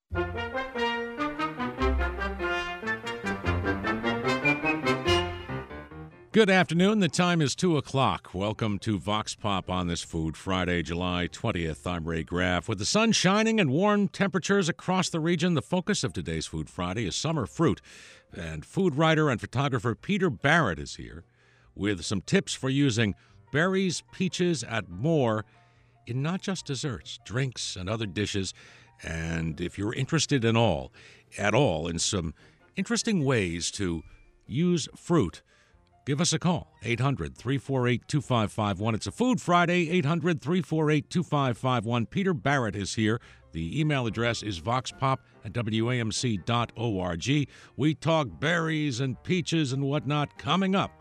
Good afternoon. The time is 2 o'clock. Welcome to Vox Pop on this Food Friday, July 20th. I'm Ray Graff. With the sun shining and warm temperatures across the region, the focus of today's Food Friday is summer fruit. And food writer and photographer Peter Barrett is here with some tips for using berries, peaches, and more in not just desserts, drinks, and other dishes. And if you're interested at all in some interesting ways to use fruit, give us a call, 800-348-2551. It's a Food Friday, 800-348-2551. Peter Barrett is here. The email address is voxpop@wamc.org. We talk berries and peaches and whatnot coming up.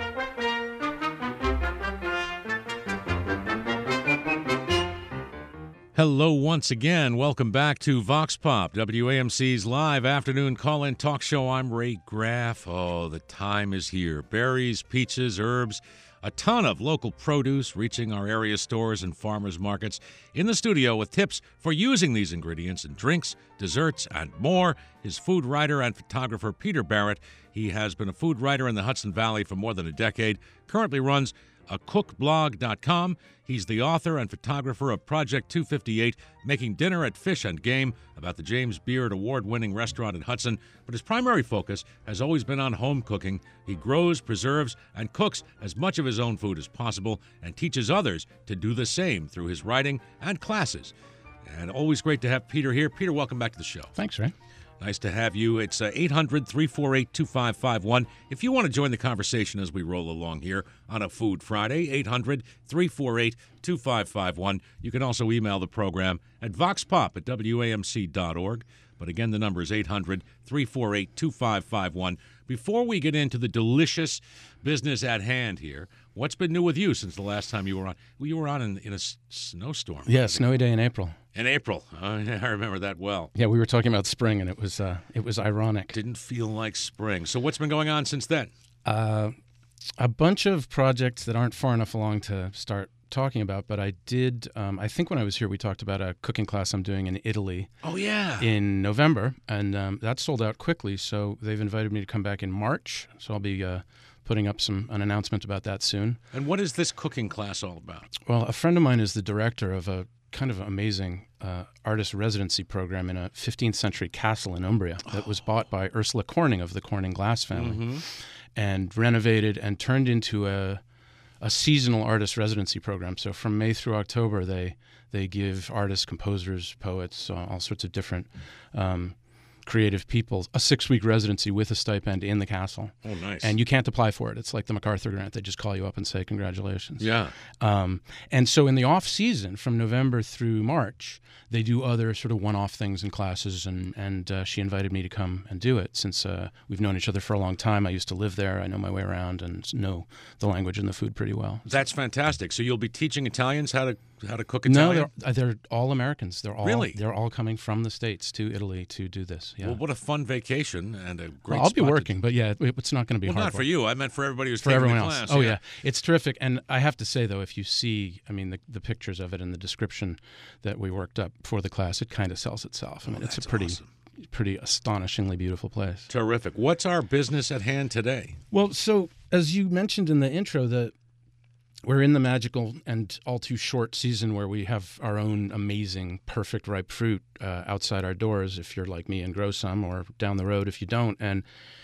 Hello once again. Welcome back to Vox Pop, WAMC's live afternoon call-in talk show. I'm Ray Graff. Oh, the time is here. Berries, peaches, herbs, a ton of local produce reaching our area stores and farmers markets. In the studio with tips for using these ingredients in drinks, desserts, and more is food writer and photographer Peter Barrett. He has been a food writer in the Hudson Valley for more than a decade, currently runs cookblog.com. He's the author and photographer of Project 258, Making Dinner at Fish and Game, about the James Beard award-winning restaurant in Hudson. But his primary focus has always been on home cooking. He grows, preserves, and cooks as much of his own food as possible and teaches others to do the same through his writing and classes. And always great to have Peter here. Peter, welcome back to the show. Thanks, Ray. Nice to have you. It's 800-348-2551. If you want to join the conversation as we roll along here on a Food Friday, 800-348-2551. You can also email the program at voxpop@wamc.org. But again, the number is 800-348-2551. Before we get into the delicious business at hand here, what's been new with you since the last time you were on? Well, you were on in a snowstorm. Yeah, snowy day in April. In April. I remember that well. Yeah, we were talking about spring, and it was ironic. Didn't feel like spring. So what's been going on since then? A bunch of projects that aren't far enough along to start talking about, but I did, I think when I was here, we talked about a cooking class I'm doing in Italy. Oh, yeah. In November, and that sold out quickly, so they've invited me to come back in March, so I'll be putting up an announcement about that soon. And what is this cooking class all about? Well, a friend of mine is the director of a kind of amazing artist residency program in a 15th century castle in Umbria that was bought by Ursula Corning of the Corning Glass family and renovated and turned into a seasonal artist residency program. So from May through October, they give artists, composers, poets, all sorts of different creative people a 6-week residency with a stipend in the castle. Oh, nice. And you can't apply for it. It's like the MacArthur grant. They just call you up and say, congratulations. Yeah. And so in the off season, from November through March, they do other sort of one-off things and classes, and she invited me to come and do it. Since we've known each other for a long time, I used to live there. I know my way around and know the language and the food pretty well. That's fantastic. So you'll be teaching Italians how to cook Italian? No, they're all Americans. Really? They're all coming from the States to Italy to do this. Yeah. Well, what a fun vacation and a great Well, I'll be spot working, but yeah, it's not going to be hard. Not for you. I meant for everybody who's for taking everyone the else. class. Oh, yeah. It's terrific. And I have to say, though, if you see, the pictures of it and the description that we worked up for the class, it kind of sells itself. It's a pretty astonishingly beautiful place. Terrific. What's our business at hand today? Well, so as you mentioned in the intro, we're in the magical and all too short season where we have our own amazing, perfect ripe fruit outside our doors if you're like me and grow some, or down the road if you don't. And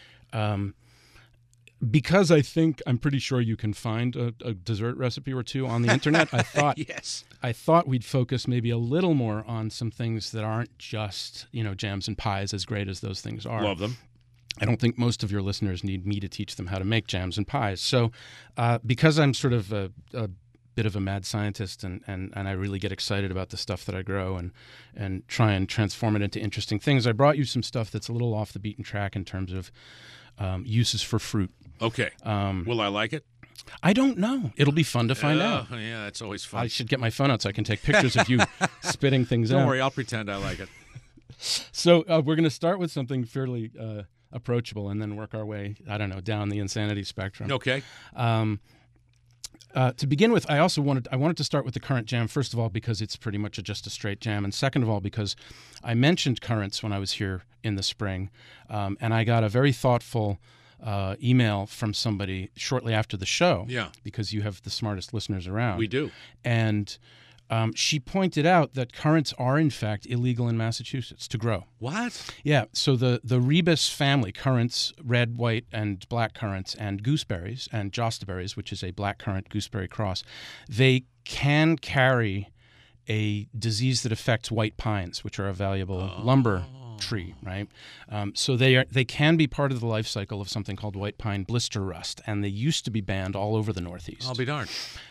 because I'm pretty sure you can find a dessert recipe or two on the internet, I thought yes. I thought we'd focus maybe a little more on some things that aren't just, jams and pies, as great as those things are. Love them. I don't think most of your listeners need me to teach them how to make jams and pies. So because I'm sort of a bit of a mad scientist and I really get excited about the stuff that I grow and try and transform it into interesting things, I brought you some stuff that's a little off the beaten track in terms of uses for fruit. Okay. Will I like it? I don't know. It'll be fun to find out. Yeah, it's always fun. I should get my phone out so I can take pictures of you spitting things out. Don't worry, I'll pretend I like it. So we're going to start with something fairly approachable and then work our way, down the insanity spectrum. Okay. To begin with, I wanted to start with the currant jam, first of all, because it's pretty much just a straight jam, and second of all, because I mentioned currants when I was here in the spring, and I got a very thoughtful email from somebody shortly after the show. Yeah. Because you have the smartest listeners around. We do. And she pointed out that currants are, in fact, illegal in Massachusetts to grow. What? Yeah, so the rebus family, currants, red, white, and black currants, and gooseberries, and jostaberries, which is a black currant gooseberry cross, they can carry a disease that affects white pines, which are a valuable lumber tree, right? So they can be part of the life cycle of something called white pine blister rust, and they used to be banned all over the Northeast. I'll be darned.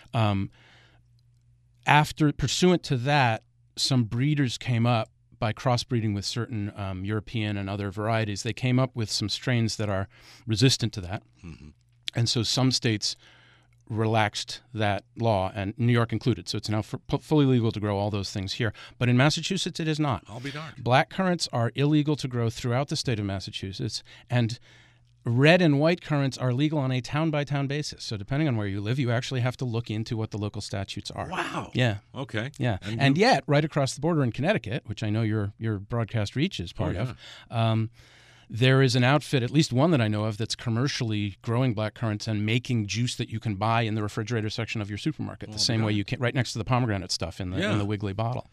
Pursuant to that, some breeders came up by crossbreeding with certain European and other varieties. They came up with some strains that are resistant to that. Mm-hmm. And so some states relaxed that law, and New York included. So it's now fully legal to grow all those things here. But in Massachusetts, it is not. I'll be darned. Black currants are illegal to grow throughout the state of Massachusetts, and red and white currants are legal on a town-by-town basis. So depending on where you live, you actually have to look into what the local statutes are. Wow. Yeah. Okay. Yeah. And yet, right across the border in Connecticut, which I know your broadcast reach is part of, there is an outfit, at least one that I know of, that's commercially growing black currants and making juice that you can buy in the refrigerator section of your supermarket, the same way you can, right next to the pomegranate stuff in the Wiggly bottle.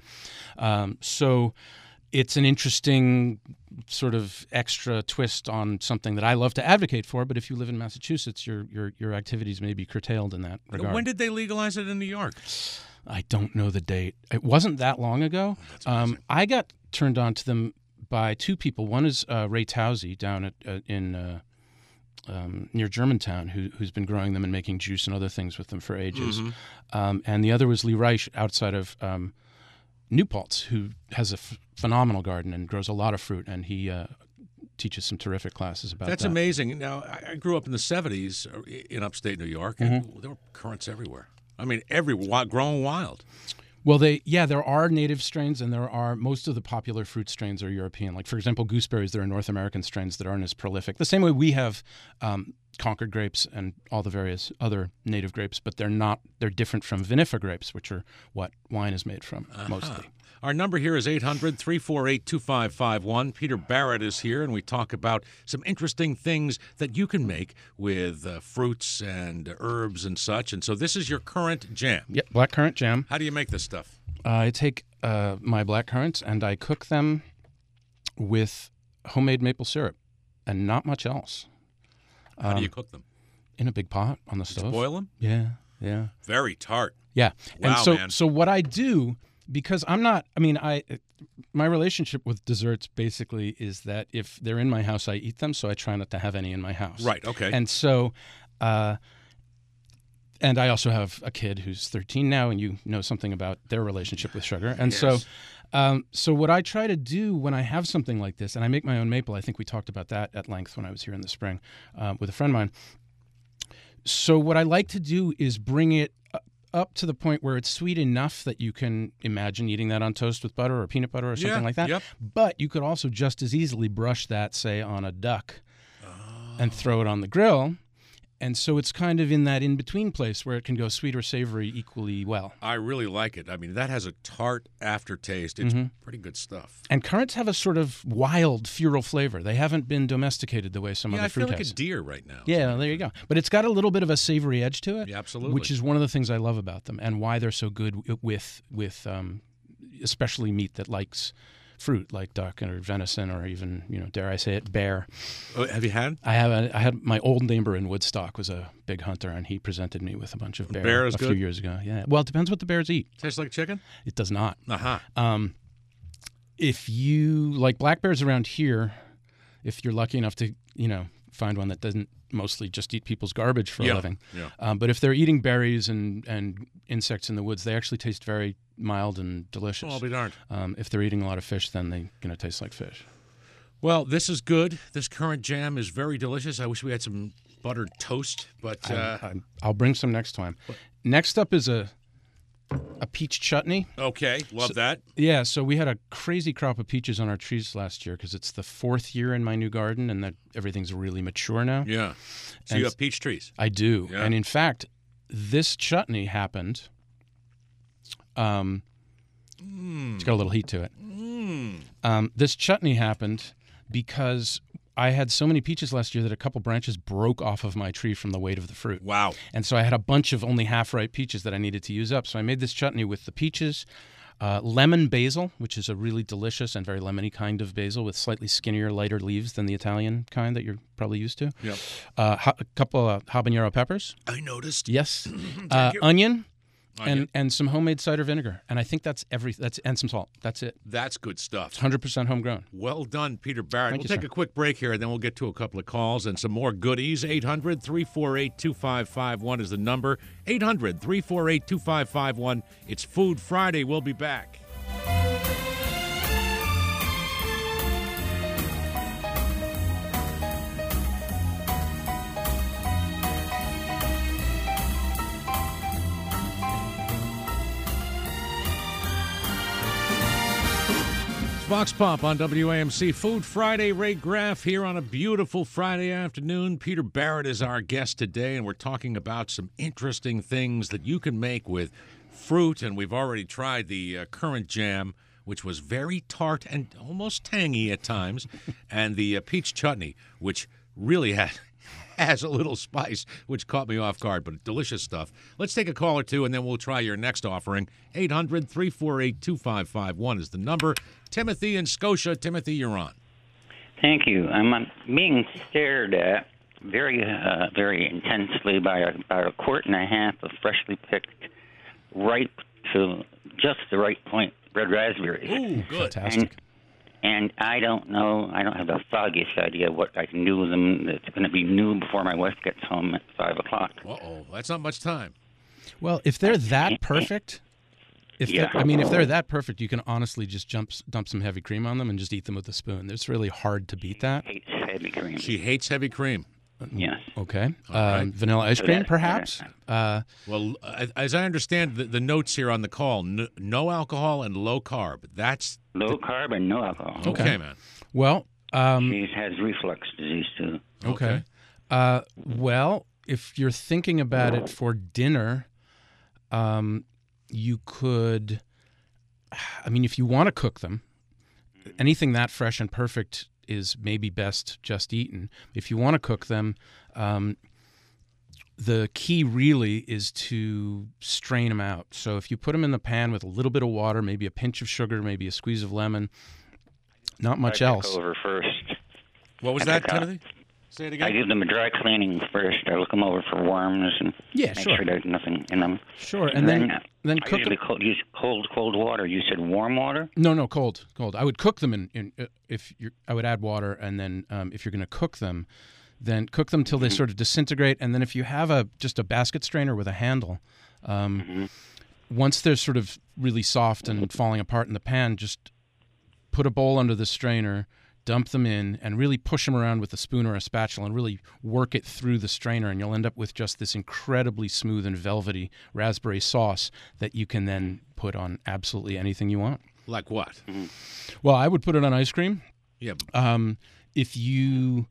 So it's an interesting sort of extra twist on something that I love to advocate for, but if you live in Massachusetts, your activities may be curtailed in that regard. When did they legalize it in New York? I don't know the date. It wasn't that long ago. That's amazing. I got turned on to them by two people. One is Ray Towsey down in near Germantown, who's been growing them and making juice and other things with them for ages. Mm-hmm. And the other was Lee Reich outside of New Paltz, who has a phenomenal garden and grows a lot of fruit, and he teaches some terrific classes about that. That's amazing. Now, I grew up in the 70s in upstate New York, and there were currants everywhere. I mean, everywhere, growing wild. Well, there are native strains, and there are most of the popular fruit strains are European. Like, for example, gooseberries, there are North American strains that aren't as prolific. The same way we have Concord grapes and all the various other native grapes, but they're different from vinifera grapes, which are what wine is made from mostly. Our number here is 800-348-2551. Peter Barrett is here, and we talk about some interesting things that you can make with fruits and herbs and such. And so this is your currant jam. Yep, black currant jam. How do you make this stuff? I take my black currants and I cook them with homemade maple syrup and not much else. How do you cook them? In a big pot on the stove. Just boil them? Yeah. Very tart. Yeah. Wow, and man. So what I do, because my relationship with desserts basically is that if they're in my house, I eat them, so I try not to have any in my house. Right, okay. And so, and I also have a kid who's 13 now, and you know something about their relationship with sugar. And Yes. so what I try to do when I have something like this, and I make my own maple, I think we talked about that at length when I was here in the spring with a friend of mine. So what I like to do is bring it up to the point where it's sweet enough that you can imagine eating that on toast with butter or peanut butter or something like that. Yep. But you could also just as easily brush that, say, on a duck and throw it on the grill. And so it's kind of in that in-between place where it can go sweet or savory equally well. I really like it. I mean, that has a tart aftertaste. It's pretty good stuff. And currants have a sort of wild, feral flavor. They haven't been domesticated the way some other fruit I feel like has. a deer right now. Yeah, there you go. But it's got a little bit of a savory edge to it. Yeah, absolutely. Which is one of the things I love about them and why they're so good with especially meat that likes fruit like duck or venison or even, dare I say it, bear. Oh, have you had? I had my old neighbor in Woodstock was a big hunter, and he presented me with a bunch of bear is a few good? years ago. Yeah. Well, it depends what the bears eat. Tastes like chicken? It does not. Uh-huh. If you like black bears around here, if you're lucky enough to, find one that doesn't mostly just eat people's garbage for a living. Yeah. But if they're eating berries and insects in the woods, they actually taste very mild and delicious. Well, I'll be darned. If they're eating a lot of fish, then they're going to taste like fish. Well, this is good. This currant jam is very delicious. I wish we had some buttered toast, but I'll bring some next time. Next up is a peach chutney. okay, love that. Yeah, so we had a crazy crop of peaches on our trees last year because it's the 4th year in my new garden and that everything's really mature now. Yeah. So And you have peach trees. I do. Yeah. And in fact, this chutney happened. It's got a little heat to it. This chutney happened because I had so many peaches last year that a couple branches broke off of my tree from the weight of the fruit. Wow. And so I had a bunch of only half-ripe peaches that I needed to use up. So I made this chutney with the peaches, lemon basil, which is a really delicious and very lemony kind of basil with slightly skinnier, lighter leaves than the Italian kind that you're probably used to. Yep. A couple of habanero peppers. I noticed. Yes. Thank you. Onion. Onion. And some homemade cider vinegar. And I think that's and some salt. That's it. That's good stuff. 100% homegrown. Well done, Peter Barrett. Thank We'll you, take sir. a quick break here, and then we'll get to a couple of calls and some more goodies. 800-348-2551 is the number. 800-348-2551. It's Food Friday. We'll be back. Vox Pop on WAMC. Food Friday. Ray Graff here on a beautiful Friday afternoon. Peter Barrett is our guest today, and we're talking about some interesting things that you can make with fruit. And we've already tried the currant jam, which was very tart and almost tangy at times, and the peach chutney, which really has a little spice, which caught me off guard, but delicious stuff. Let's take a call or two, and then we'll try your next offering. 800-348-2551 is the number. Timothy in Scotia. Timothy, you're on. Thank you. I'm being stared at very intensely by about a quart and a half of freshly picked, ripe to just the right point red raspberries. Ooh, good. Fantastic. And I don't know, I don't have the foggiest idea what I can do with them. It's going to be new before my wife gets home at 5 o'clock. Uh-oh, that's not much time. Well, if they're that perfect, if they're that perfect, you can honestly just dump some heavy cream on them and just eat them with a spoon. It's really hard to beat that. Hates heavy cream. She hates heavy cream. Yes. Okay. right. Vanilla ice cream, perhaps? Well, as I understand the notes here on the call, no alcohol and low carb. That's Low carb and no alcohol. okay, man. Well, She has reflux disease, too. okay. Well, if you're thinking about it for dinner, you could, if you want to cook them, anything that fresh and perfect is maybe best just eaten. If you want to cook them, the key really is to strain them out. So if you put them in the pan with a little bit of water, maybe a pinch of sugar, maybe a squeeze of lemon, not much I else. pick over first. What was that, Timothy? Say it I again. give them a dry cleaning first. I look them over for worms and Yeah, make sure. sure there's nothing in them. Sure, and then I cook them. usually use cold water. You said warm water? No, cold. I would cook them I would add water, and then if you're going to cook them, then cook them till they sort of disintegrate. And then if you have just a basket strainer with a handle, once they're sort of really soft and falling apart in the pan, just put a bowl under the strainer, dump them in, and really push them around with a spoon or a spatula and really work it through the strainer, and you'll end up with just this incredibly smooth and velvety raspberry sauce that you can then put on absolutely anything you want. Like what? Well, I would put it on ice cream. Yeah. If you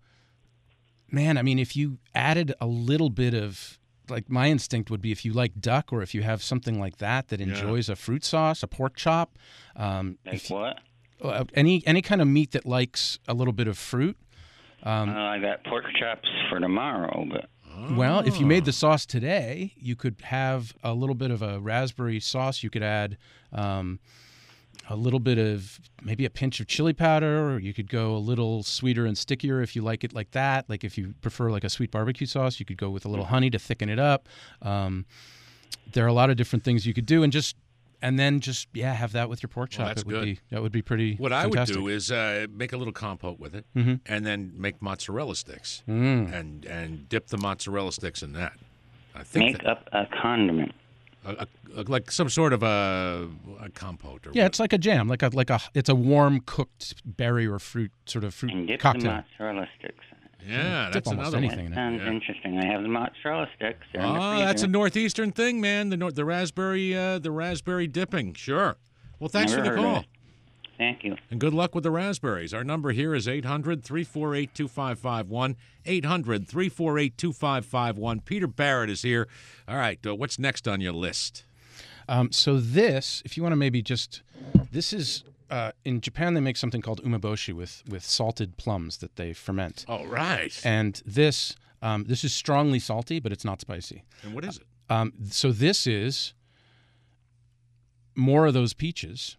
added a little bit of, like, my instinct would be if you like duck or if you have something like that enjoys a fruit sauce, a pork chop. What? Any kind of meat that likes a little bit of fruit. I got pork chops for tomorrow, but Well, if you made the sauce today, you could have a little bit of a raspberry sauce. You could add a little bit of maybe a pinch of chili powder, or you could go a little sweeter and stickier if you like it like that. Like if you prefer like a sweet barbecue sauce, you could go with a little honey to thicken it up. There are a lot of different things you could do, and then have that with your pork chop. Well, that's good. That would be pretty What fantastic. I would do is make a little compote with it, and then make mozzarella sticks, and dip the mozzarella sticks in that. I think make up a condiment. like some sort of a compote. Or it's like a jam, it's a warm cooked berry or fruit And dip cocktail. the mozzarella sticks in it. Yeah, Dip that's almost another anything in That it. sounds interesting. I have the mozzarella sticks. They're in the freezer. that's a northeastern thing, man. The raspberry dipping. Sure. Well, thanks Never for the heard of call. it. Thank you. And good luck with the raspberries. Our number here is 800-348-2551, 800-348-2551. Peter Barrett is here. All right, what's next on your list? So this, if you want to maybe just, this is, in Japan they make something called umeboshi with salted plums that they ferment. Oh, right. And this is strongly salty, but it's not spicy. And what is it? So this is more of those peaches.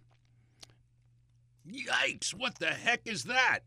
Yikes, what the heck is that?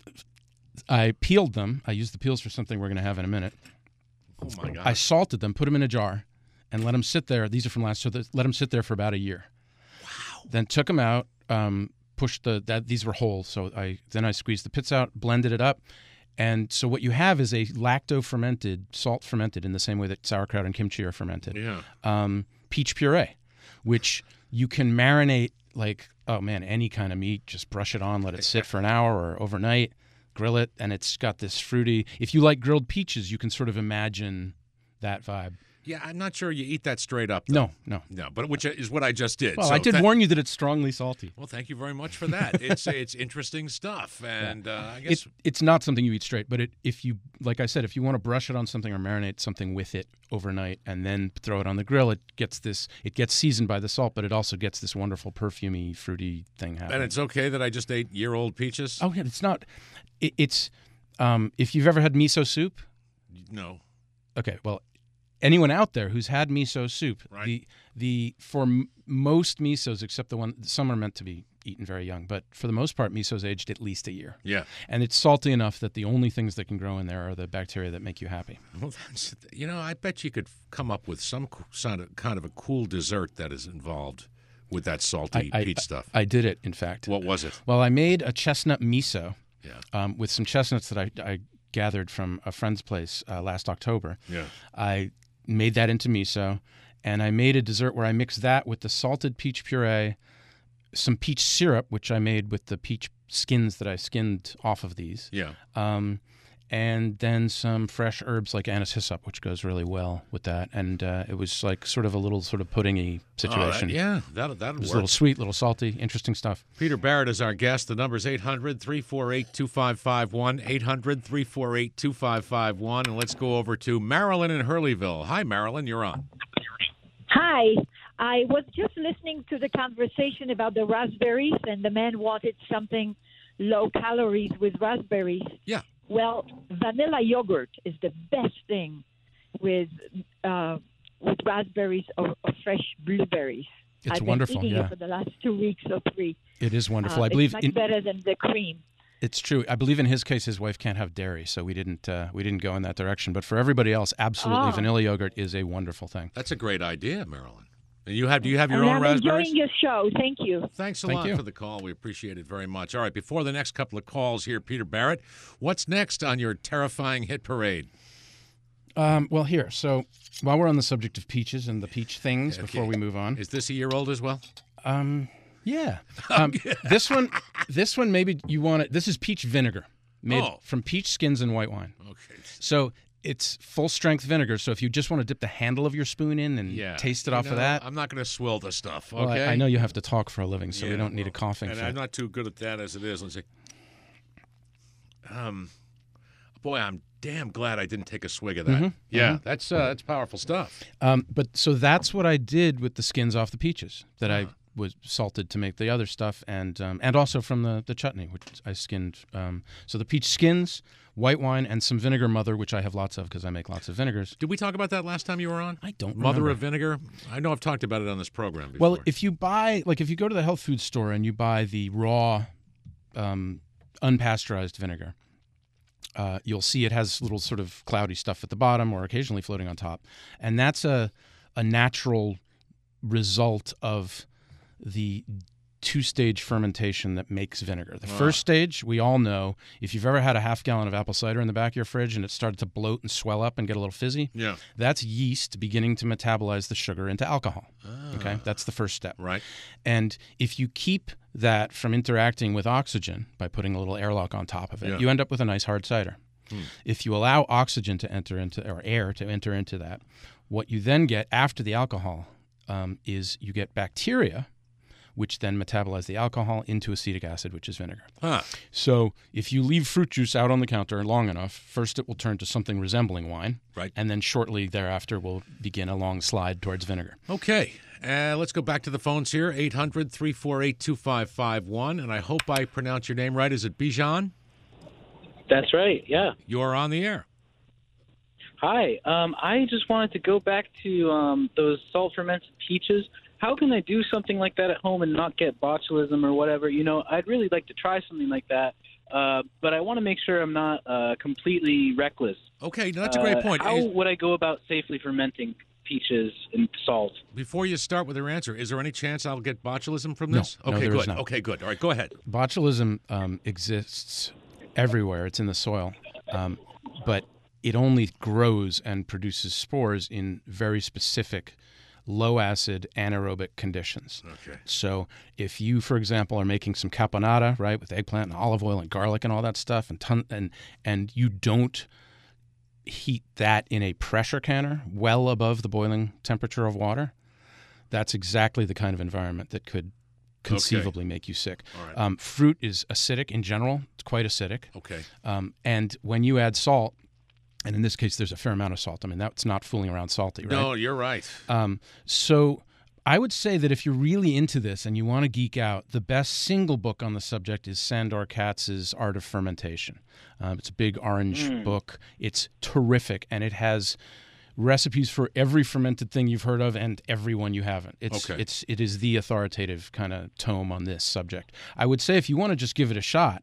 I peeled them. I used the peels for something we're going to have in a minute. Oh, my God. I salted them, put them in a jar, and let them sit there. These are from last, so let them sit there for about a year. Wow. Then took them out, pushed these were whole, so I squeezed the pits out, blended it up, and so what you have is a lacto-fermented, salt-fermented in the same way that sauerkraut and kimchi are fermented. Yeah. Peach puree, which you can marinate like, oh man, any kind of meat. Just brush it on, let it sit for an hour or overnight, grill it, and it's got this fruity. If you like grilled peaches, you can sort of imagine that vibe. Yeah, I'm not sure you eat that straight up, though. No, but which is what I just did. Well, so I did warn you that it's strongly salty. Well, thank you very much for that. It's interesting stuff, and I guess it's not something you eat straight. But if you, like I said, if you want to brush it on something or marinate something with it overnight and then throw it on the grill, it gets seasoned by the salt, but it also gets this wonderful perfumey, fruity thing happening. And it's okay that I just ate year-old peaches? Oh yeah, it's not. It's if you've ever had miso soup. No. Okay, well. Anyone out there who's had miso soup, right. Most misos, except the one, some are meant to be eaten very young, but for the most part, miso's aged at least a year. Yeah. And it's salty enough that the only things that can grow in there are the bacteria that make you happy. Well, I bet you could come up with some kind of a cool dessert that is involved with that salty peach stuff. I did it, in fact. What was it? Well, I made a chestnut miso with some chestnuts that I gathered from a friend's place last October. Yeah. I made that into miso, and I made a dessert where I mixed that with the salted peach puree, some peach syrup, which I made with the peach skins that I skinned off of these. Yeah. And then some fresh herbs like anise hyssop, which goes really well with that. And it was like sort of a little sort of puddingy situation. That'll It was work. a little sweet, little salty, interesting stuff. Peter Barrett is our guest. The number's 800-348-2551, 800-348-2551. And let's go over to Marilyn in Hurleyville. Hi, Marilyn. You're on. Hi. I was just listening to the conversation about the raspberries, and the man wanted something low calories with raspberries. Yeah. Well, vanilla yogurt is the best thing with raspberries or fresh blueberries. It's I've wonderful, been eating yeah. it for the last 2 weeks or 3. It is wonderful. I believe it's much better than the cream. It's true. I believe in his case, his wife can't have dairy, so we didn't go in that direction. But for everybody else, absolutely, vanilla yogurt is a wonderful thing. That's a great idea, Marilyn. And do you have your own I'm raspberries? enjoying your show. Thank you. Thanks a Thank lot you. for the call. We appreciate it very much. All right, before the next couple of calls here, Peter Barrett, what's next on your terrifying hit parade? Well, here. So while we're on the subject of peaches and the peach things, before we move on, Is this a year old as well? yeah. This one maybe you want it. This is peach vinegar made from peach skins and white wine. Okay. So it's full strength vinegar. So if you just want to dip the handle of your spoon in and taste it off of that. I'm not going to swill the stuff, Well, okay? I know you have to talk for a living, so we don't need a coughing and fit. I'm not too good at that as it is. Let's see. Boy, I'm damn glad I didn't take a swig of that. That's powerful stuff. But so that's what I did with the skins off the peaches that I was salted to make the other stuff, and also from the chutney, which I skinned. So the peach skins, white wine, and some vinegar mother, which I have lots of because I make lots of vinegars. Did we talk about that last time you were on? I don't Mother remember. of vinegar? I know I've talked about it on this program before. Well, if you go to the health food store and you buy the raw, unpasteurized vinegar, you'll see it has little sort of cloudy stuff at the bottom or occasionally floating on top. And that's a natural result of the two-stage fermentation that makes vinegar. The first stage, we all know, if you've ever had a half gallon of apple cider in the back of your fridge and it started to bloat and swell up and get a little fizzy, that's yeast beginning to metabolize the sugar into alcohol. Okay, that's the first step. Right. And if you keep that from interacting with oxygen by putting a little airlock on top of it, you end up with a nice hard cider. If you allow oxygen to enter into, or air to enter into that, what you then get after the alcohol is you get bacteria, which then metabolize the alcohol into acetic acid, which is vinegar. Huh. So if you leave fruit juice out on the counter long enough, first it will turn to something resembling wine, Right. and then shortly thereafter will begin a long slide towards vinegar. Okay. Let's go back to the phones here. 800-348-2551. And I hope I pronounce your name right. Is it Bijan? That's right, yeah. You're on the air. Hi. I just wanted to go back to those salt-fermented peaches. How can I do something like that at home and not get botulism or whatever? You know, I'd really like to try something like that, but I want to make sure I'm not completely reckless. Okay, that's a great point. How would I go about safely fermenting peaches in salt? Before you start with your answer, is there any chance I'll get botulism from No. this? No, Okay, there is good. not. Okay, good. All right, go ahead. Botulism exists everywhere. It's in the soil, but it only grows and produces spores in very specific low-acid anaerobic conditions. Okay. So if you, for example, are making some caponata, right, with eggplant and olive oil and garlic and all that stuff, and you don't heat that in a pressure canner well above the boiling temperature of water, that's exactly the kind of environment that could conceivably make you sick. All right. Fruit is acidic in general. It's quite acidic. Okay. And when you add salt, and in this case, there's a fair amount of salt. I mean, that's not fooling around salty, right? No, you're right. So I would say that if you're really into this and you want to geek out, the best single book on the subject is Sandor Katz's Art of Fermentation. It's a big orange book. It's terrific, and it has recipes for every fermented thing you've heard of and every one you haven't. It is the authoritative kind of tome on this subject. I would say if you want to just give it a shot,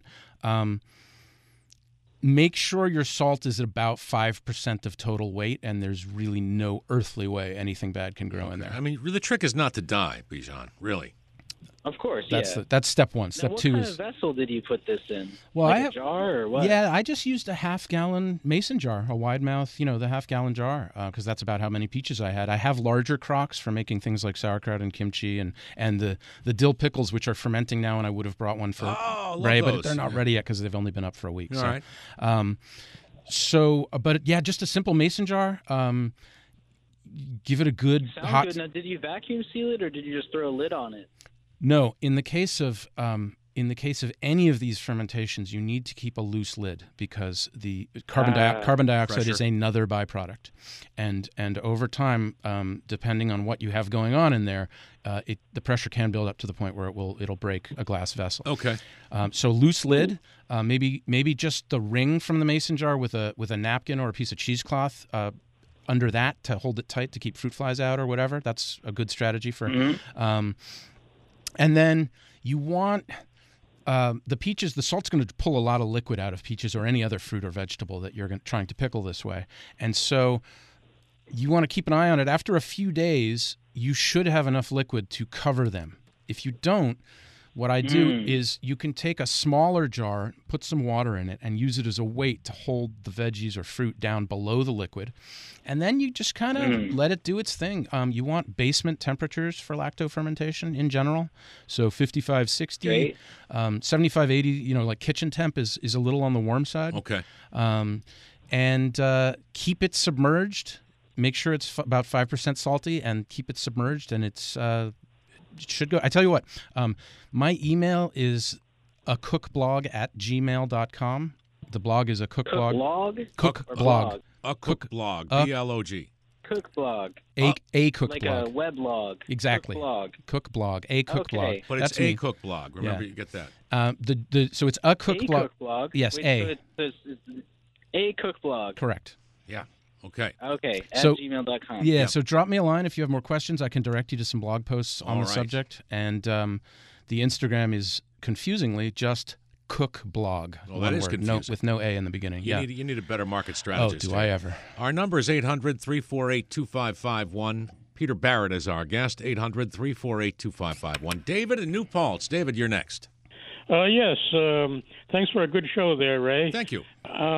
make sure your salt is at about 5% of total weight, and there's really no earthly way anything bad can grow in there. I mean, the trick is not to die, Bijan, really. Of course, That's yeah. that's step one. Now, Step what two kind is of vessel did you put this in? Well, like I a have- jar or what? Yeah, I just used a half-gallon mason jar, a wide mouth, the half-gallon jar, because that's about how many peaches I had. I have larger crocks for making things like sauerkraut and kimchi, and the dill pickles, which are fermenting now, and I would have brought one for love Ray, but those. they're not ready yet because they've only been up for a week. All so. right. But yeah, just a simple mason jar. Give it a good Sounds hot. good. Now, did you vacuum seal it or did you just throw a lid on it? No, in the case of any of these fermentations, you need to keep a loose lid because the carbon dioxide pressure. is another byproduct, and over time, depending on what you have going on in there, the pressure can build up to the point where it'll break a glass vessel. Okay. So loose lid, maybe just the ring from the mason jar with a napkin or a piece of cheesecloth under that to hold it tight to keep fruit flies out or whatever. That's a good strategy for. And then you want the peaches. The salt's going to pull a lot of liquid out of peaches or any other fruit or vegetable that you're trying to pickle this way. And so you want to keep an eye on it. After a few days, you should have enough liquid to cover them. If you don't, what I do is you can take a smaller jar, put some water in it, and use it as a weight to hold the veggies or fruit down below the liquid. And then you just kind of let it do its thing. You want basement temperatures for lactofermentation in general. So 55, 60, Great. 75, 80, like kitchen temp is a little on the warm side. Okay. And keep it submerged. Make sure it's about 5% salty and keep it submerged, and it's... should go. I tell you what, my email is acookblog@gmail.com. The blog is a cookblog. Blog? Cook Or blog. A cook blog, a- B-L-O-G. Cook blog. A cook Like blog. a weblog. Exactly. Cook blog. Cook blog. A cook Okay. blog. But That's it's a me. cook blog. Remember, Yeah. you get that. So it's a cook A blog. cook blog? Yes, Wait, A. So it's a cook blog. Correct. Yeah. Okay. Okay. At So- gmail.com. Yeah. Yep. So drop me a line if you have more questions. I can direct you to some blog posts on All the right. subject. And the Instagram is confusingly just cook blog. Oh, that one is word, confusing. with no A in the beginning. You Yeah. need a better market Oh, strategist. do here. I ever? Our number is 800-348-2551. Peter Barrett is our guest, 800-348-2551. David in New Paltz. David, you're next. Yes. Thanks for a good show there, Ray. Thank you.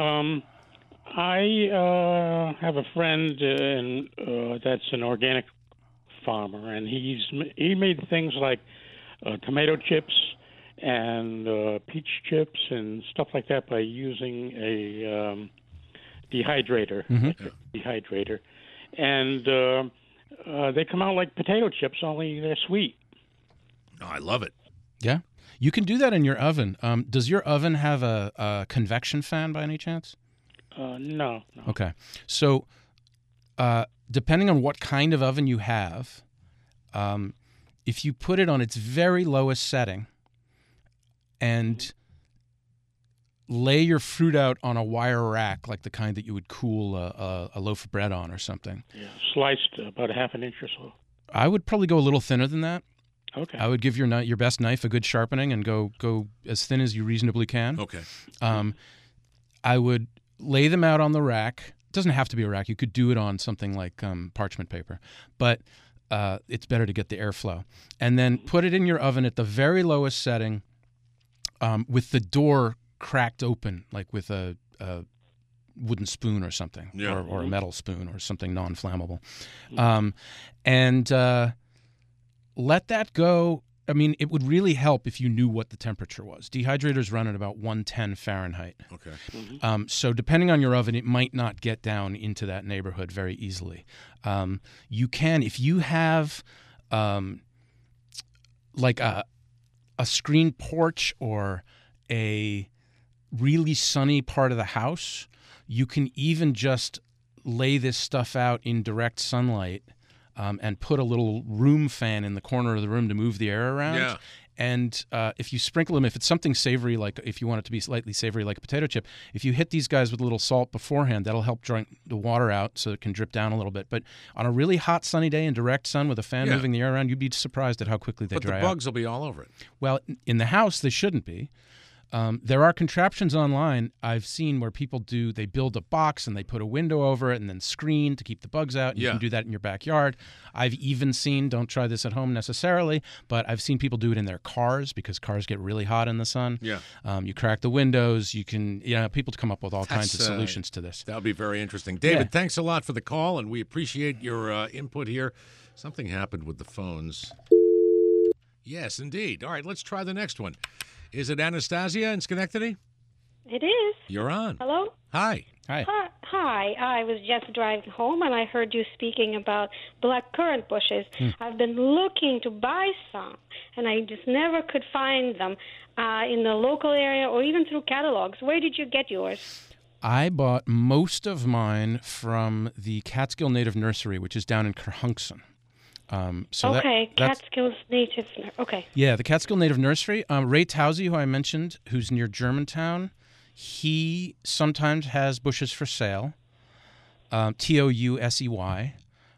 I have a friend that's an organic farmer, and he made things like tomato chips and peach chips and stuff like that by using a dehydrator, dehydrator, and they come out like potato chips, only they're sweet. Oh, I love it. Yeah. You can do that in your oven. Does your oven have a convection fan by any chance? No. Okay. So depending on what kind of oven you have, if you put it on its very lowest setting and lay your fruit out on a wire rack, like the kind that you would cool a loaf of bread on or something. Yeah, sliced about a half an inch or so. I would probably go a little thinner than that. Okay. I would give your best knife a good sharpening and go as thin as you reasonably can. Okay. I would lay them out on the rack. It doesn't have to be a rack. You could do it on something like parchment paper, but it's better to get the airflow. And then put it in your oven at the very lowest setting with the door cracked open, like with a wooden spoon or something, or a metal spoon or something non-flammable. And let that go. I mean, it would really help if you knew what the temperature was. Dehydrators run at about 110 Fahrenheit. Okay. So depending on your oven, it might not get down into that neighborhood very easily. You can, if you have like a screen porch or a really sunny part of the house, you can even just lay this stuff out in direct sunlight and put a little room fan in the corner of the room to move the air around. Yeah. And if you sprinkle them, if it's something savory, like if you want it to be slightly savory like a potato chip, if you hit these guys with a little salt beforehand, that'll help drain the water out so it can drip down a little bit. But on a really hot sunny day in direct sun with a fan moving the air around, you'd be surprised at how quickly they dry out. But the bugs will be all over it. Well, in the house, they shouldn't be. There are contraptions online I've seen where people they build a box and they put a window over it and then screen to keep the bugs out. You can do that in your backyard. I've even seen, don't try this at home necessarily, but I've seen people do it in their cars because cars get really hot in the sun. Yeah. You crack the windows. You can, people come up with all kinds of solutions to this. That would be very interesting. David, thanks a lot for the call, and we appreciate your input here. Something happened with the phones. Yes, indeed. All right, let's try the next one. Is it Anastasia in Schenectady? It is. You're on. Hello? Hi. Hi. I was just driving home and I heard you speaking about blackcurrant bushes. I've been looking to buy some and I just never could find them in the local area or even through catalogs. Where did you get yours? I bought most of mine from the Catskill Native Nursery, which is down in Kerhonkson. Catskills Native. Okay. Yeah, the Catskill Native Nursery. Ray Tousey, who I mentioned, who's near Germantown, he sometimes has bushes for sale. Tousey.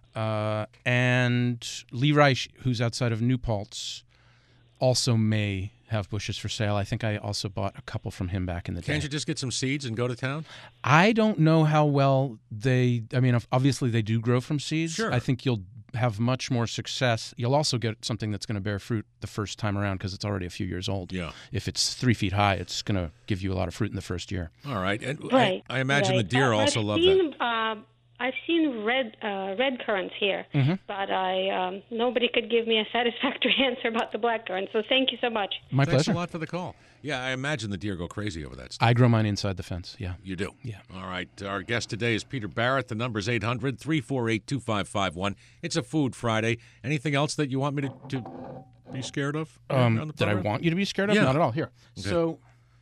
And Lee Reich, who's outside of New Paltz, also may have bushes for sale. I think I also bought a couple from him back in the day. Can't you just get some seeds and go to town? I don't know how well obviously they do grow from seeds. Sure. I think you'll have much more success. You'll also get something that's going to bear fruit the first time around because it's already a few years old. Yeah. If it's 3 feet high, it's going to give you a lot of fruit in the first year. All right. And Right. I imagine the deer also love that. I've seen red currants here, but nobody could give me a satisfactory answer about the black currants. So thank you so much. My Thanks pleasure. a lot for the call. Yeah, I imagine the deer go crazy over that stuff. I grow mine inside the fence, yeah. You do? Yeah. All right. Our guest today is Peter Barrett. The number's 800-348-2551. It's a Food Friday. Anything else that you want me to be scared of? around the That I program? want you to be scared of? Yeah. Not at all. Here. Okay. So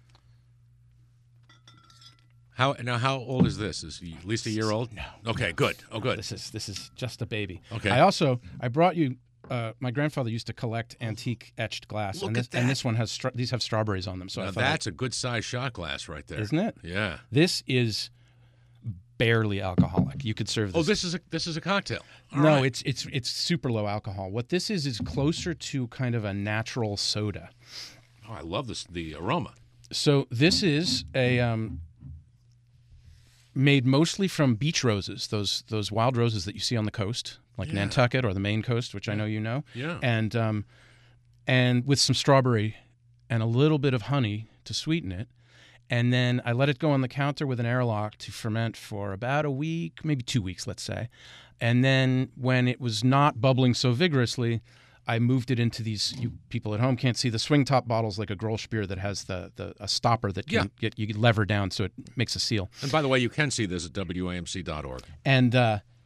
How old is this? Is he at least a year old? No. Okay, good. Oh, good. this is just a baby. Okay. I brought you. My grandfather used to collect antique etched glass, Look at that. and this one has these have strawberries on them. So I Now, thought that's a good size shot glass right there. isn't it? Yeah. This is barely alcoholic. You could serve this. Oh, this is a cocktail. All no, right. it's super low alcohol. What this is closer to kind of a natural soda. Oh, I love the aroma. So this is a made mostly from beach roses, those wild roses that you see on the coast, like Nantucket or the Maine coast, which I know you know. Yeah. And with some strawberry and a little bit of honey to sweeten it. And then I let it go on the counter with an airlock to ferment for about a week, maybe 2 weeks, let's say. And then when it was not bubbling so vigorously, I moved it into these, you people at home can't see, the swing top bottles like a Grolsch beer that has a stopper that can you can lever down so it makes a seal. And by the way, you can see this at WAMC.org. And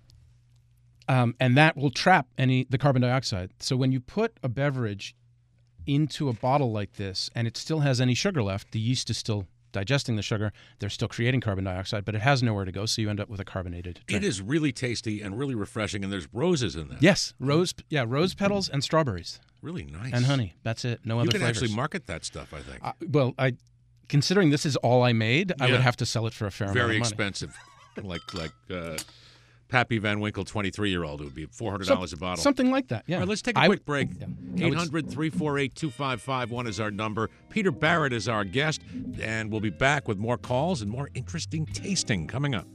that will trap the carbon dioxide. So when you put a beverage into a bottle like this, and it still has any sugar left, the yeast is still digesting the sugar. They're still creating carbon dioxide, but it has nowhere to go, so you end up with a carbonated drink. It is really tasty and really refreshing, and there's roses in there. Yes, rose petals and strawberries. Really nice. And honey. That's it. No other flavors. You can actually market that stuff, I think. Considering this is all I made, I would have to sell it for a fair amount of money. Very expensive. like Pappy Van Winkle, 23-year-old, it would be $400 a bottle. Something like that, yeah. All right, let's take a quick break. 800-348-2551 is our number. Peter Barrett is our guest, and we'll be back with more calls and more interesting tasting coming up.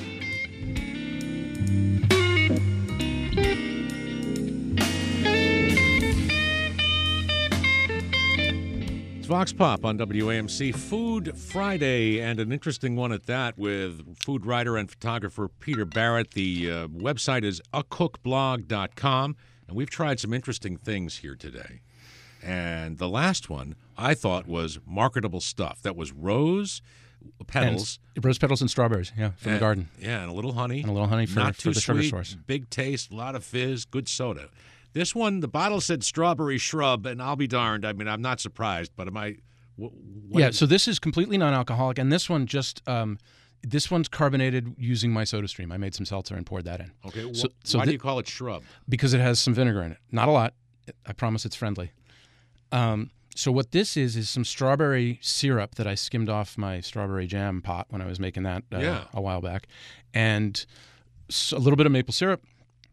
It's Vox Pop on WAMC Food Friday, and an interesting one at that with food writer and photographer Peter Barrett. The website is acookblog.com, and we've tried some interesting things here today. And the last one I thought was marketable stuff. That was rose petals. Rose petals and strawberries, from the garden. Yeah, and a little honey. And a little honey for, Not for too the sugar sweet, source. Big taste, a lot of fizz, good soda. This one, the bottle said strawberry shrub, and I'll be darned. I mean, I'm not surprised, but am I? So this is completely non-alcoholic, and this one this one's carbonated using my SodaStream. I made some seltzer and poured that in. Okay, so why do you call it shrub? Because it has some vinegar in it. Not a lot. I promise it's friendly. So what this is some strawberry syrup that I skimmed off my strawberry jam pot when I was making that a while back, and a little bit of maple syrup.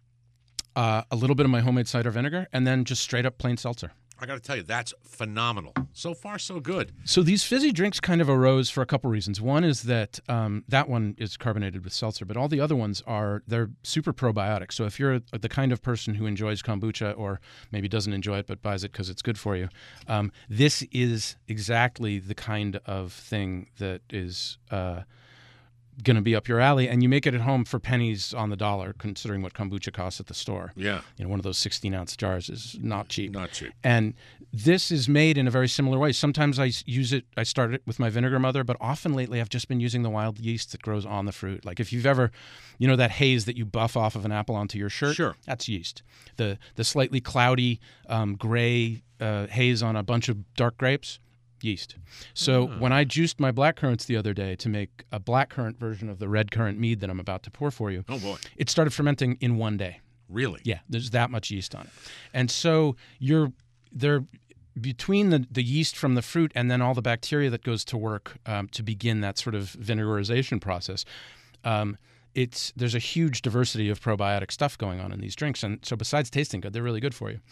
A little bit of my homemade cider vinegar, and then just straight up plain seltzer. I got to tell you, that's phenomenal. So far, so good. So these fizzy drinks kind of arose for a couple reasons. One is that that one is carbonated with seltzer, but all the other ones they're super probiotic. So if you're the kind of person who enjoys kombucha or maybe doesn't enjoy it but buys it because it's good for you, this is exactly the kind of thing that is going to be up your alley, and you make it at home for pennies on the dollar, considering what kombucha costs at the store. Yeah. One of those 16-ounce jars is not cheap. Not cheap. And this is made in a very similar way. Sometimes I use it, I start it with my vinegar mother, but often lately I've just been using the wild yeast that grows on the fruit. Like if you've ever, that haze that you buff off of an apple onto your shirt? Sure. That's yeast. The slightly cloudy gray haze on a bunch of dark grapes? Yeast. So when I juiced my black currants the other day to make a black currant version of the red currant mead that I'm about to pour for you, it started fermenting in one day. Really? Yeah, there's that much yeast on it. And so they're between the yeast from the fruit and then all the bacteria that goes to work to begin that sort of vinegarization process. There's a huge diversity of probiotic stuff going on in these drinks. And so besides tasting good, they're really good for you.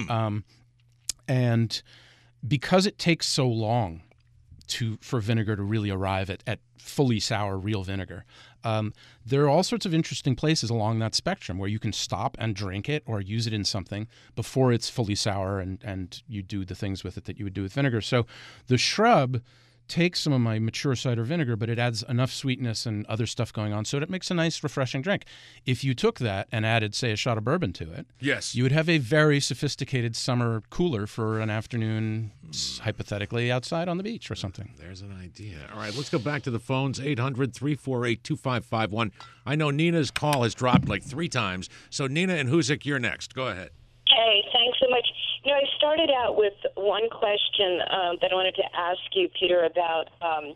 And because it takes so long for vinegar to really arrive at fully sour real vinegar, there are all sorts of interesting places along that spectrum where you can stop and drink it or use it in something before it's fully sour and you do the things with it that you would do with vinegar. So the shrub takes some of my mature cider vinegar, but it adds enough sweetness and other stuff going on so it makes a nice, refreshing drink. If you took that and added, say, a shot of bourbon to it, yes, you would have a very sophisticated summer cooler for an afternoon, hypothetically, outside on the beach or something. There's an idea. All right, let's go back to the phones, 800-348-2551. I know Nina's call has dropped like 3 times, so Nina and Huzik, you're next. Go ahead. Hey, thanks so much. I started out with one question that I wanted to ask you, Peter, about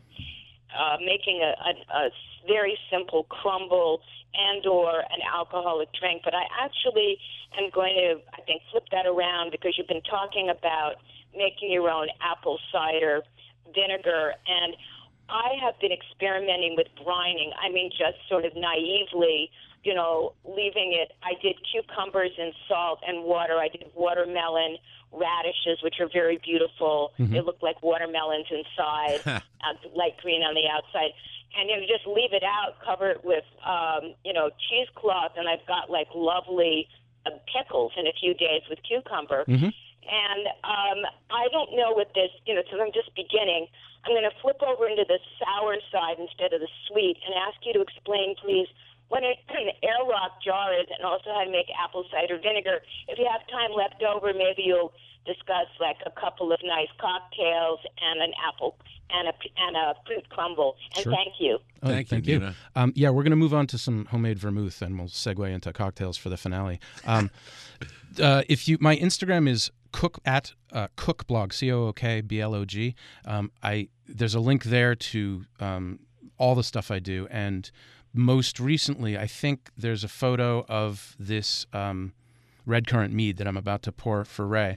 making a very simple crumble and or an alcoholic drink. But I actually am going to, I think, flip that around because you've been talking about making your own apple cider vinegar. And I have been experimenting with brining. I mean, just sort of naively, leaving it. I did cucumbers in salt and water. I did watermelon radishes, which are very beautiful. Mm-hmm. They look like watermelons inside, light green on the outside. And you just leave it out, cover it with, cheesecloth, and I've got like lovely pickles in a few days with cucumber. Mm-hmm. And I don't know what this, since I'm just beginning, I'm going to flip over into the sour side instead of the sweet and ask you to explain, please, what an airlock jar is and also how to make apple cider vinegar. If you have time left over, maybe you'll discuss like a couple of nice cocktails and an apple and a fruit crumble. And sure. Thank you. Thank you. Nina. We're going to move on to some homemade vermouth, and we'll segue into cocktails for the finale. My Instagram is Cookblog, COOKBLOG. There's a link there to all the stuff I do, and most recently, I think there's a photo of this red currant mead that I'm about to pour for Ray.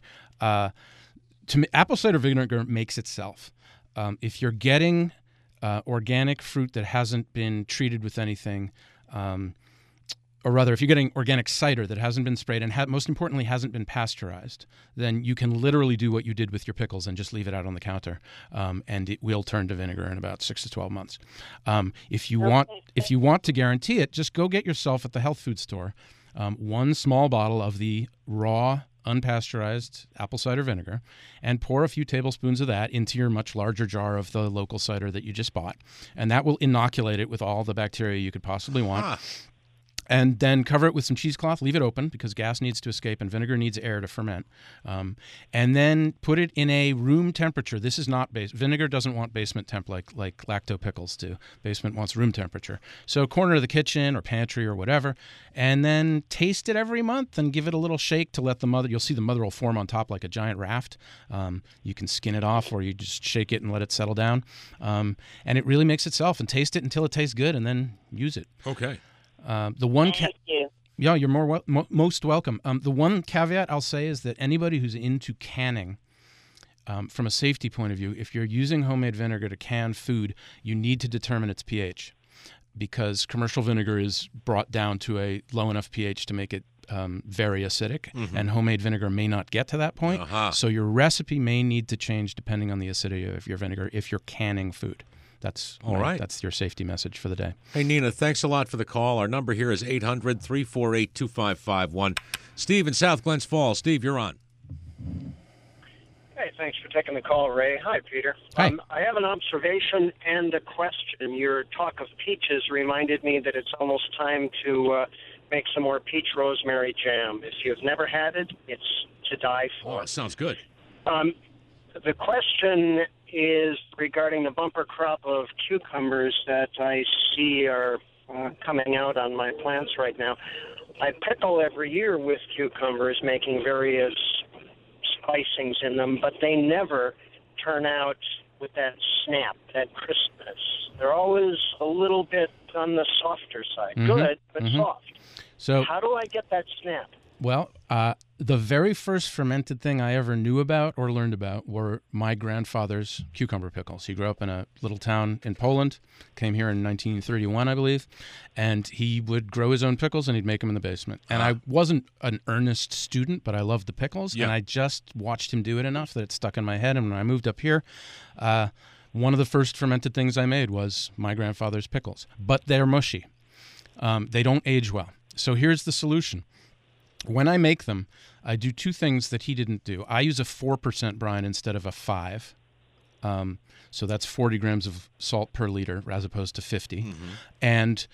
Apple cider vinegar makes itself. If you're getting organic fruit that hasn't been treated with anything, or rather, if you're getting organic cider that hasn't been sprayed and most importantly hasn't been pasteurized, then you can literally do what you did with your pickles and just leave it out on the counter, and it will turn to vinegar in about 6 to 12 months. If you want to guarantee it, just go get yourself at the health food store one small bottle of the raw, unpasteurized apple cider vinegar, and pour a few tablespoons of that into your much larger jar of the local cider that you just bought, and that will inoculate it with all the bacteria you could possibly want. And then cover it with some cheesecloth, leave it open because gas needs to escape and vinegar needs air to ferment. And then put it in a room temperature. This is not vinegar doesn't want basement temp like lacto pickles do. Basement wants room temperature. So corner of the kitchen or pantry or whatever. And then taste it every month and give it a little shake to let the mother. You'll see the mother will form on top like a giant raft. You can skin it off or you just shake it and let it settle down. And it really makes itself, and taste it until it tastes good and then use it. Okay. Thank you. Yeah, you're most welcome. The one caveat I'll say is that anybody who's into canning, from a safety point of view, if you're using homemade vinegar to can food, you need to determine its pH, because commercial vinegar is brought down to a low enough pH to make it very acidic, and homemade vinegar may not get to that point. So your recipe may need to change depending on the acidity of your vinegar if you're canning food. That's all right. That's your safety message for the day. Hey, Nina, thanks a lot for the call. Our number here is 800-348-2551. Steve in South Glens Falls. Steve, you're on. Hey, thanks for taking the call, Ray. Hi, Peter. Hi. I have an observation and a question. Your talk of peaches reminded me that it's almost time to make some more peach rosemary jam. If you've never had it, it's to die for. Oh, that sounds good. The question is regarding the bumper crop of cucumbers that I see are coming out on my plants right now. I pickle every year with cucumbers, making various spicings in them, but they never turn out with that snap, that crispness. They're always a little bit on the softer side. Good, but soft. So how do I get that snap? Well, the very first fermented thing I ever knew about or learned about were my grandfather's cucumber pickles. He grew up in a little town in Poland, came here in 1931, I believe, and he would grow his own pickles and he'd make them in the basement. And I wasn't an earnest student, but I loved the pickles, and I just watched him do it enough that it stuck in my head. And when I moved up here, one of the first fermented things I made was my grandfather's pickles. But they're mushy. They don't age well. So here's the solution. When I make them, I do two things that he didn't do. I use a 4% brine instead of a 5. So that's 40 grams of salt per liter as opposed to 50. And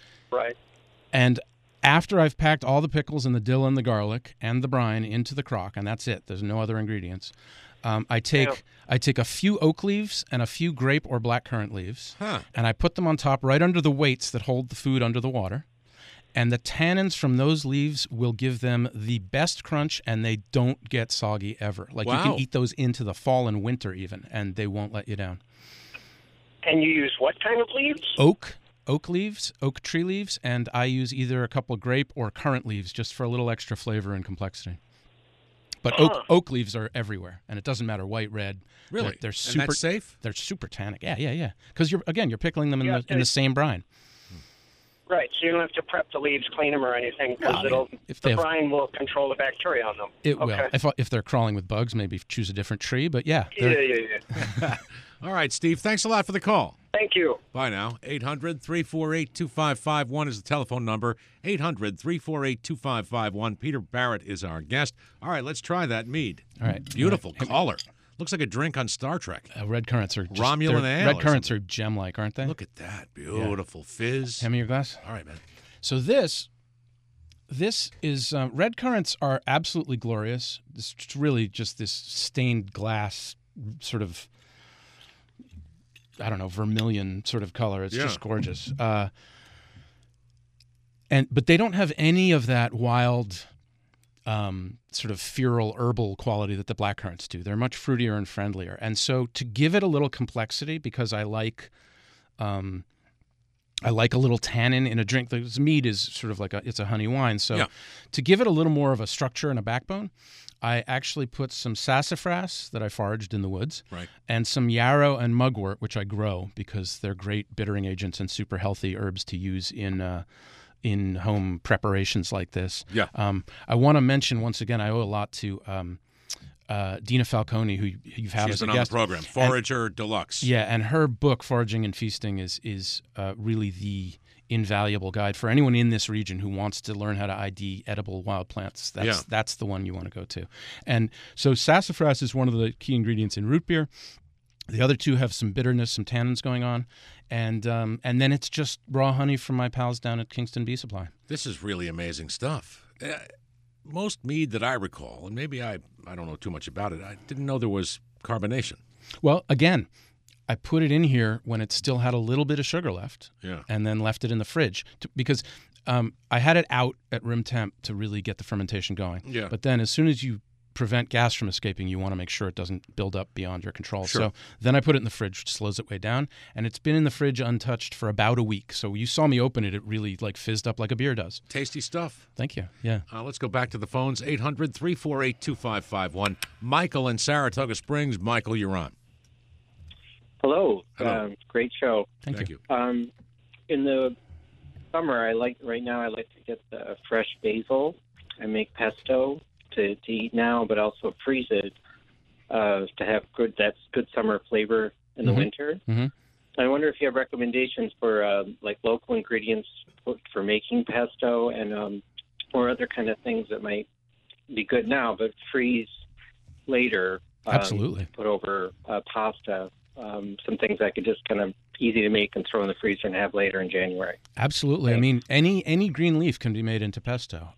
after I've packed all the pickles and the dill and the garlic and the brine into the crock, and that's it, there's no other ingredients, I take a few oak leaves and a few grape or blackcurrant leaves, and I put them on top right under the weights that hold the food under the water. And the tannins from those leaves will give them the best crunch, and they don't get soggy ever. Like, you can eat those into the fall and winter even, and they won't let you down. And you use what kind of leaves? Oak leaves, oak tree leaves, and I use either a couple grape or currant leaves just for a little extra flavor and complexity. But oak leaves are everywhere, and it doesn't matter, white, red. Really? They're super, and that's safe? They're super tannic. Yeah. Because you're pickling them in the same brine. Right, so you don't have to prep the leaves, clean them or anything, because the brine will control the bacteria on them. It will. If they're crawling with bugs, maybe choose a different tree, but yeah. All right, Steve, thanks a lot for the call. Thank you. Bye now. 800-348-2551 is the telephone number. 800-348-2551. Peter Barrett is our guest. All right, let's try that mead. All right. Beautiful caller. Looks like a drink on Star Trek. Red currants are just, Romulan ale. Red currants are gem-like, aren't they? Look at that. Beautiful fizz. Hand me your glass. All right, man. So this is red currants are absolutely glorious. It's really just this stained glass sort of, I don't know, vermilion sort of color. It's just gorgeous. But they don't have any of that wild sort of feral herbal quality that the blackcurrants do. They're much fruitier and friendlier. And so to give it a little complexity, because I like a little tannin in a drink. This mead is sort of like it's a honey wine. So to give it a little more of a structure and a backbone, I actually put some sassafras that I foraged in the woods, and some yarrow and mugwort, which I grow because they're great bittering agents and super healthy herbs to use in home preparations like this. I want to mention once again, I owe a lot to Dina Falcone, who you've had as a guest. She's been on the program, Forager Deluxe. Yeah, and her book, Foraging and Feasting, is really the invaluable guide for anyone in this region who wants to learn how to ID edible wild plants. That's the one you want to go to. And so sassafras is one of the key ingredients in root beer. The other two have some bitterness, some tannins going on. And then it's just raw honey from my pals down at Kingston Bee Supply. This is really amazing stuff. Most mead that I recall, and maybe I don't know too much about it, I didn't know there was carbonation. Well, again, I put it in here when it still had a little bit of sugar left, and then left it in the fridge because I had it out at room temp to really get the fermentation going. But then as soon as you prevent gas from escaping, you want to make sure it doesn't build up beyond your control. So then I put it in the fridge, which slows it way down, and it's been in the fridge untouched for about a week. So you saw me open it; it really fizzed up like a beer does. Tasty stuff. Thank you. Yeah. Let's go back to the phones. 800-348-2551. Michael in Saratoga Springs. Michael, you're on. Hello. Great show. Thank you. In the summer, right now I like to get the fresh basil. I make pesto to eat now, but also freeze it to have good summer flavor in the winter. I wonder if you have recommendations for local ingredients for making pesto and or other kind of things that might be good now, but freeze later. Absolutely. Put over pasta. Some things I could just kind of easy to make and throw in the freezer and have later in January. Absolutely. Thanks. I mean, any green leaf can be made into pesto.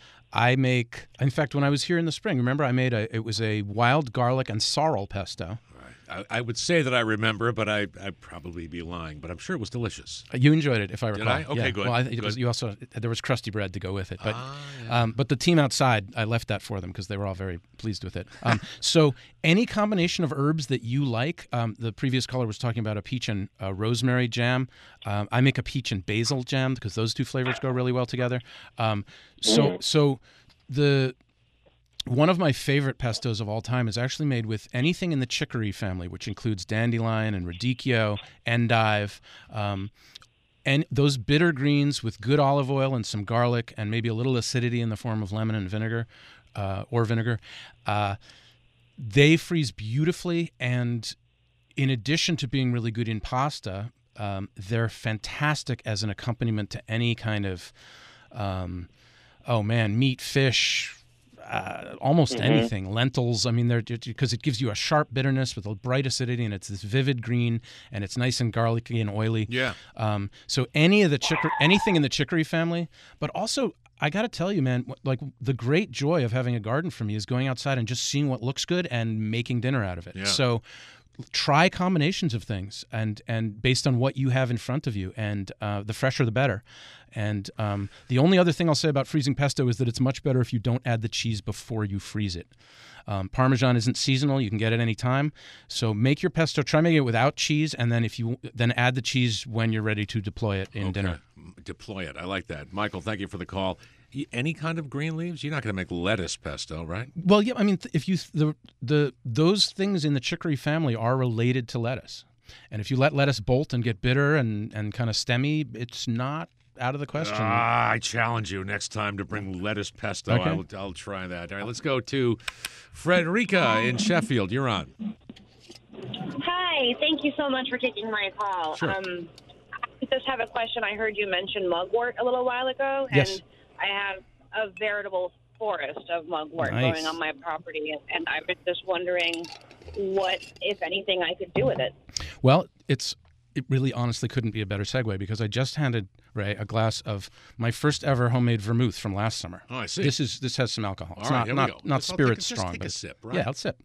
In fact, when I was here in the spring, remember it was a wild garlic and sorrel pesto. I would say that I remember, but I'd probably be lying. But I'm sure it was delicious. You enjoyed it, if I recall. Did I? Okay, good. Well, I think you also there was crusty bread to go with it. But but the team outside, I left that for them because they were all very pleased with it. So any combination of herbs that you like. The previous caller was talking about a peach and rosemary jam. I make a peach and basil jam because those two flavors go really well together. One of my favorite pestos of all time is actually made with anything in the chicory family, which includes dandelion and radicchio, endive, and those bitter greens with good olive oil and some garlic and maybe a little acidity in the form of lemon and vinegar or vinegar. They freeze beautifully, and in addition to being really good in pasta, they're fantastic as an accompaniment to any kind of, meat, fish, almost anything, lentils. I mean, because it gives you a sharp bitterness with a bright acidity, and it's this vivid green, and it's nice and garlicky and oily. So anything in the chicory family, but also I got to tell you, man, like the great joy of having a garden for me is going outside and just seeing what looks good and making dinner out of it. So try combinations of things and based on what you have in front of you, and the fresher the better. And the only other thing I'll say about freezing pesto is that it's much better if you don't add the cheese before you freeze it. Parmesan isn't seasonal; you can get it any time. So make your pesto. Try making it without cheese, and then then add the cheese when you're ready to deploy it in dinner. Deploy it. I like that, Michael. Thank you for the call. Any kind of green leaves? You're not going to make lettuce pesto, right? Well, yeah. I mean, if you those things in the chicory family are related to lettuce, and if you let lettuce bolt and get bitter and kind of stemmy, it's not out of the question. I challenge you next time to bring lettuce pesto. Okay. I'll try that. All right, let's go to Frederica in Sheffield. You're on. Hi. Thank you so much for taking my call. Sure. I just have a question. I heard you mention mugwort a little while ago, Yes. and I have a veritable forest of mugwort growing on my property, and I was just wondering what, if anything, I could do with it. Well, it really honestly couldn't be a better segue because I just handed Ray a glass of my first ever homemade vermouth from last summer. Oh, I see. This has some alcohol. It's All right, here we go. not spirit strong. Take a sip, right? Yeah, I'll sip.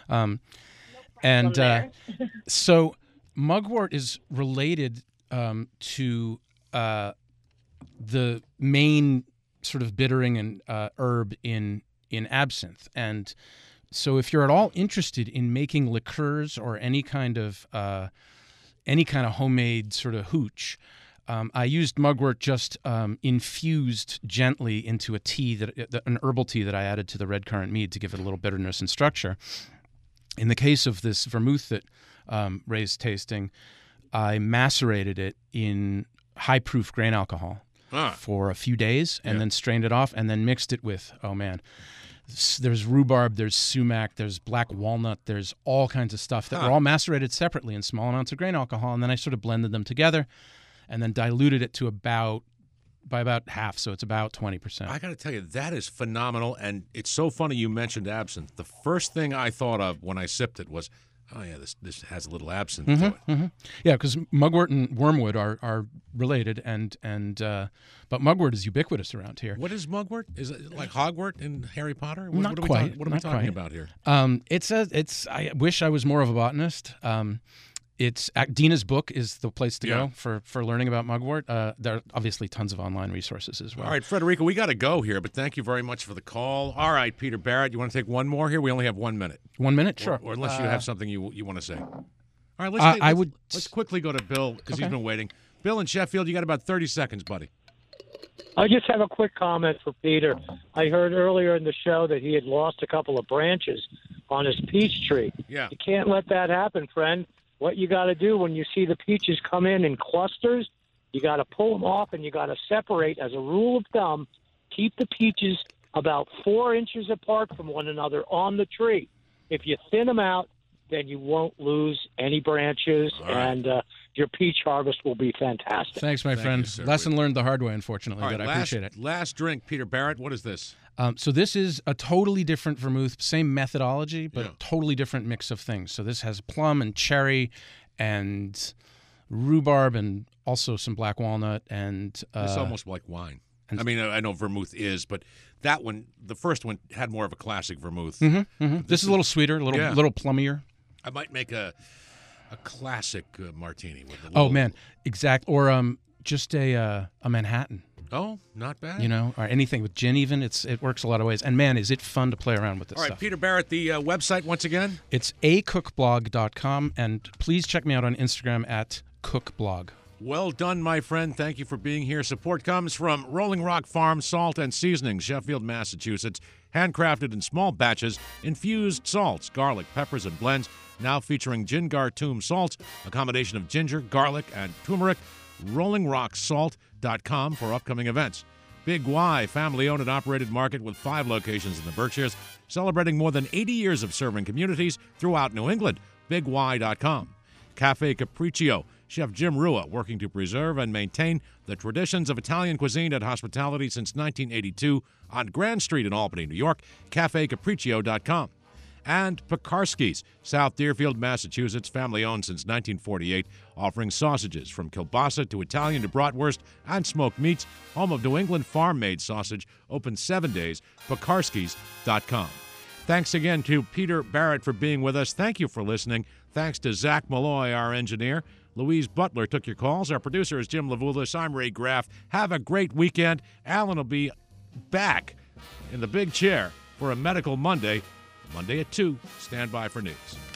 So mugwort is related to the main sort of bittering and herb in in absinthe. And so if you're at all interested in making liqueurs or any kind of homemade sort of hooch, I used mugwort just infused gently into a tea, an herbal tea that I added to the red currant mead to give it a little bitterness and structure. In the case of this vermouth that Ray's tasting, I macerated it in high-proof grain alcohol for a few days and then strained it off and then mixed it with, there's rhubarb, there's sumac, there's black walnut, there's all kinds of stuff that were all macerated separately in small amounts of grain alcohol, and then I sort of blended them together and then diluted it to about half, so it's about 20%. I got to tell you, that is phenomenal, and it's so funny you mentioned absinthe. The first thing I thought of when I sipped it was, this has a little absinthe to it. Mm-hmm. Yeah, because mugwort and wormwood are related, but mugwort is ubiquitous around here. What is mugwort? Is it like Hogwart in Harry Potter? Not quite. What are we talking about here? I wish I was more of a botanist. Dina's book is the place to go for learning about mugwort. There are obviously tons of online resources as well. All right, Frederica, we got to go here, but thank you very much for the call. All right, Peter Barrett, you want to take one more here? We only have 1 minute. 1 minute? Sure. Or unless you have something you want to say. All right, let's quickly go to Bill because he's been waiting. Bill in Sheffield, you got about 30 seconds, buddy. I just have a quick comment for Peter. I heard earlier in the show that he had lost a couple of branches on his peach tree. Yeah. You can't let that happen, friend. What you got to do when you see the peaches come in clusters, you got to pull them off and you got to separate. As a rule of thumb, keep the peaches about 4 inches apart from one another on the tree. If you thin them out, then you won't lose any branches, and your peach harvest will be fantastic. Thanks, my friend. Lesson learned the hard way, unfortunately, but I appreciate it. Last drink, Peter Barrett. What is this? So this is a totally different vermouth, same methodology, but totally different mix of things. So this has plum and cherry and rhubarb and also some black walnut. And it's almost like wine. I mean, I know vermouth is, but that one, the first one, had more of a classic vermouth. Mm-hmm, mm-hmm. This is a little sweeter, a little plummier. I might make a classic martini with a little... Oh, man, exact. Or just a Manhattan. Oh, not bad. Or anything with gin even. It works a lot of ways. And, man, is it fun to play around with this stuff. All right, Peter Barrett, the website once again? It's acookblog.com, and please check me out on Instagram at cookblog. Well done, my friend. Thank you for being here. Support comes from Rolling Rock Farm Salt and Seasoning, Sheffield, Massachusetts. Handcrafted in small batches, infused salts, garlic, peppers, and blends. Now featuring Jingar Tomb salts, a combination of ginger, garlic, and turmeric. RollingRockSalt.com for upcoming events. Big Y, family-owned and operated market with 5 locations in the Berkshires, celebrating more than 80 years of serving communities throughout New England. BigY.com. Cafe Capriccio, Chef Jim Rua, working to preserve and maintain the traditions of Italian cuisine and hospitality since 1982 on Grand Street in Albany, New York. CafeCapriccio.com. And Pekarsky's, South Deerfield, Massachusetts, family-owned since 1948, offering sausages from kielbasa to Italian to bratwurst and smoked meats, home of New England farm-made sausage, open 7 days, Pekarskys.com. Thanks again to Peter Barrett for being with us. Thank you for listening. Thanks to Zach Malloy, our engineer. Louise Butler took your calls. Our producer is Jim Levulis. I'm Ray Graff. Have a great weekend. Alan will be back in the big chair for a Medical Monday. Monday at 2. Stand by for news.